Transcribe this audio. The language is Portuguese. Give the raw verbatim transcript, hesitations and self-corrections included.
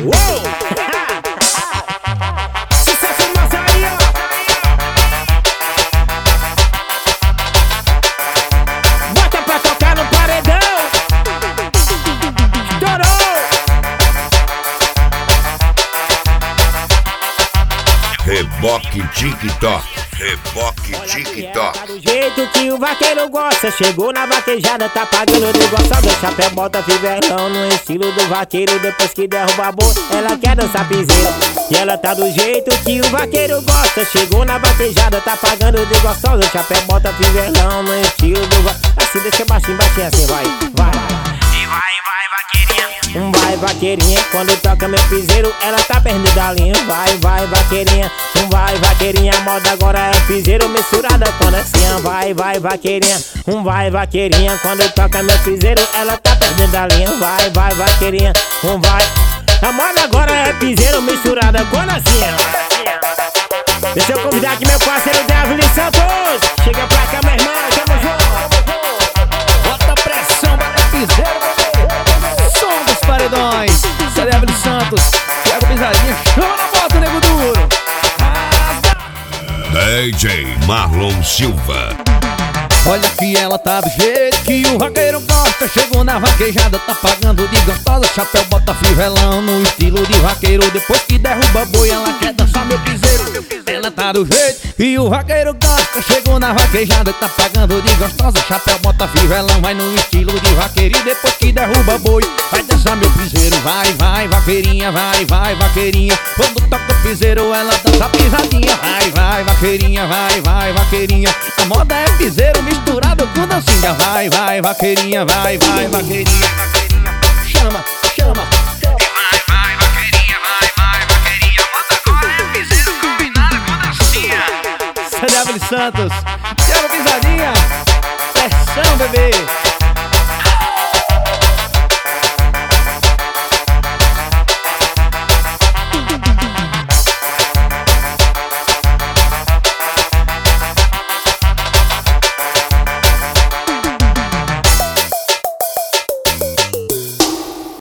Uou! Sucesso massa aí, ó! Bota pra tocar no paredão! Estourou! Reboque TikTok, reboque TikTok. Tá do jeito que o vaqueiro gosta. Chegou na vaquejada, tá pagando de gostosa. Chapéu, bota fivelão no estilo do vaqueiro. Depois que derruba a bolsa, ela quer dançar piseiro. E ela tá do jeito que o vaqueiro gosta. Chegou na vaquejada, tá pagando de gostosa. Chapéu, bota fivelão no estilo do vaqueiro. Assim, deixa baixinho, baixinho assim, vai, vai. E vai, vai, vaqueirinha. Um vai, vaqueirinha, quando toca meu piseiro, ela tá perdendo a linha. Vai, vai, vaqueirinha, um vai, vaqueirinha. A moda agora é piseiro misturada com dancinha. Vai, vai, vaqueirinha, um vai, vaqueirinha. Quando toca meu piseiro, ela tá perdendo a linha. Vai, vai, vaqueirinha, um vai. A moda agora é piseiro misturada com dancinha. Deixa eu convidar aqui meu parceiro Davi Santos. Chega pra cá, meu irmão, tamo junto. Bota pressão, bota piseiro. Som dos paredões, Celebre Santos, Thiago Pisadinha, chama na bota, nego duro. D J Marlon Silva. Olha que ela tá do jeito que o vaqueiro gosta. Chegou na vaquejada, tá pagando de gostosa. Chapéu, bota fivelão no estilo de vaqueiro. Depois que derruba boi, ela quer dançar meu piseiro. Ela tá do jeito que o vaqueiro gosta. Chegou na vaquejada, tá pagando de gostosa. Chapéu, bota fivelão, vai no estilo de vaqueiro. E depois que derruba boi, vai dançar meu piseiro. Vai, vai, vaqueirinha, vai, vai, vaqueirinha. Quando toca o piseiro, ela dança pisadinha. Vai, vai, vaqueirinha, vai, vai, vaqueirinha. A moda é piseiro misturado com dancinha. Vai, vai, vaqueirinha, vai, vai, vaqueirinha. Chama, chama. Vai, vai, vaqueirinha, vai, vai, vaqueirinha. Bota agora é piseiro combinado com dancinha. Celebre Santos, Thiago Pisadinha. Pressão, bebê.